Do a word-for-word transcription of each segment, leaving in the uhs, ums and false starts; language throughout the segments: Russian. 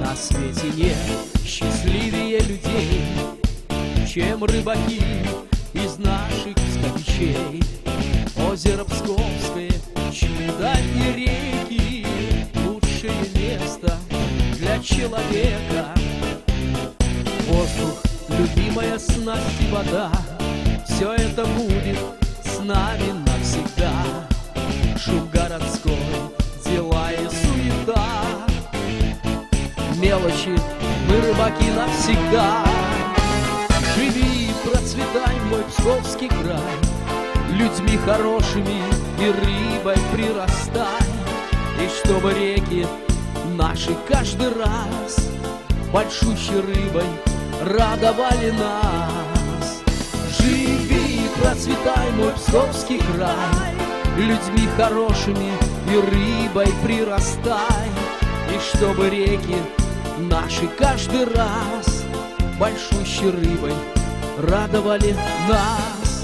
На свете нет счастливее людей, чем рыбаки из наших скопичей. Озеро Псковское, чудо и реки, лучшее место для человека. Воздух, любимая снасть и вода, все это будет с нами навсегда. Шум городской, дела и суета, мелочи, мы рыбаки навсегда. Живи и процветай, мой Псковский край, людьми хорошими и рыбой прирастай. И чтобы реки наши каждый раз большущей рыбой радовали нас. Живи и процветай, мой Псковский край, людьми хорошими и рыбой прирастай. И чтобы реки наши каждый раз большущей рыбой радовали нас.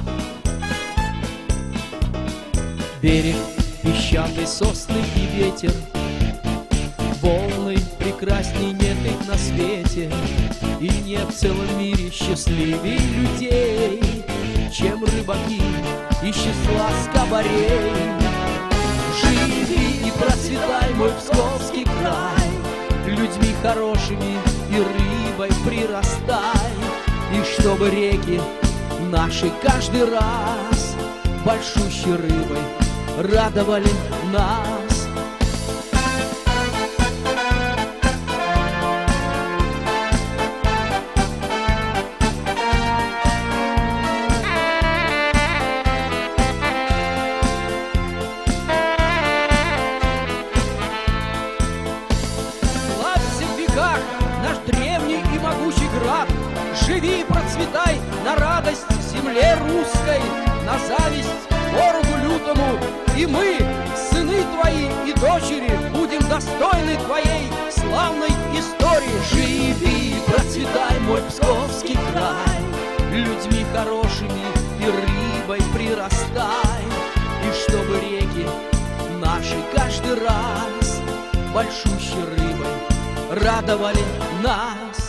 Берег, песчаный, сосны и ветер, волны, прекрасней нет их на свете. И нет в целом мире счастливее людей, чем рыбаки из числа скобарей. Живи и процветай, мой Псковский край, людьми хорошими и рыбой прирастай. И чтобы реки наши каждый раз большущей рыбой радовали нас. Наш древний и могучий град, живи и процветай на радость земле русской, на зависть ворогу лютому. И мы, сыны твои и дочери, будем достойны твоей славной истории. Живи и процветай, мой Псковский край, людьми хорошими и рыбой прирастай. И чтобы реки наши каждый раз большущей рыбой радовали нас.